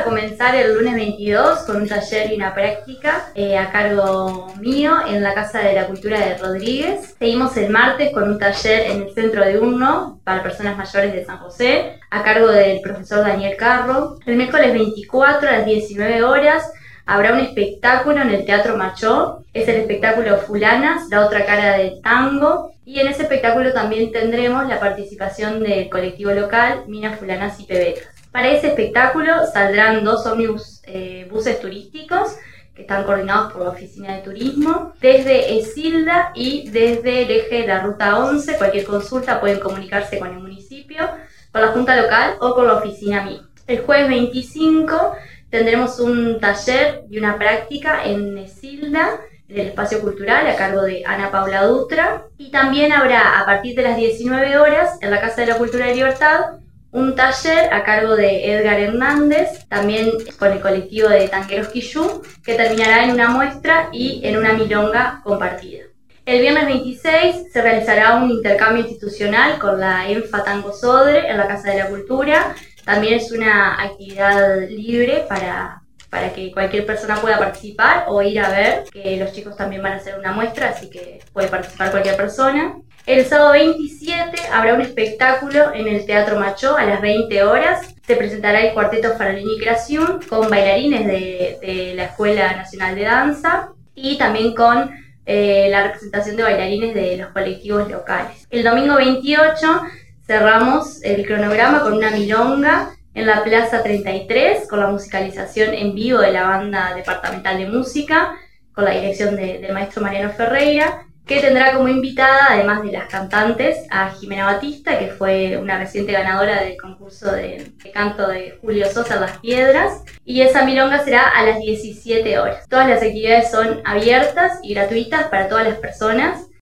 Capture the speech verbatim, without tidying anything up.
a comenzar el lunes veintidós con un taller y una práctica eh, a cargo mío en la Casa de la Cultura de Rodríguez. Seguimos el martes con un taller en el Centro de Urno para personas mayores de San José a cargo del profesor Daniel Carro. El miércoles veinticuatro a las diecinueve horas habrá un espectáculo en el Teatro Machó. Es el espectáculo Fulanas, la otra cara del tango. Y en ese espectáculo también tendremos la participación del colectivo local Minas Fulanas y Pebecas. Para ese espectáculo saldrán dos ómnibus eh, buses turísticos que están coordinados por la Oficina de Turismo desde Esilda y desde el eje de la Ruta once. Cualquier consulta pueden comunicarse con el municipio, con la Junta Local o con la oficina misma. El jueves veinticinco tendremos un taller y una práctica en Esilda, en el espacio cultural a cargo de Ana Paula Dutra. Y también habrá a partir de las diecinueve horas en la Casa de la Cultura y Libertad un taller a cargo de Edgar Hernández, también con el colectivo de Tangueros Quillú, que terminará en una muestra y en una milonga compartida. El viernes veintiséis se realizará un intercambio institucional con la ENFA Tango Sodre en la Casa de la Cultura. También es una actividad libre para, para que cualquier persona pueda participar o ir a ver, que los chicos también van a hacer una muestra, así que puede participar cualquier persona. El sábado veintisiete habrá un espectáculo en el Teatro Machó a las veinte horas. Se presentará el Cuarteto Farolini y Creación con bailarines de, de la Escuela Nacional de Danza y también con eh, la representación de bailarines de los colectivos locales. El domingo veintiocho cerramos el cronograma con una milonga en la Plaza treinta y tres con la musicalización en vivo de la Banda Departamental de Música con la dirección de, del maestro Mariano Ferreira, que tendrá como invitada, además de las cantantes, a Jimena Batista, que fue una reciente ganadora del concurso de, de canto de Julio Sosa en Las Piedras, y esa milonga será a las diecisiete horas. Todas las actividades son abiertas y gratuitas para todas las personas.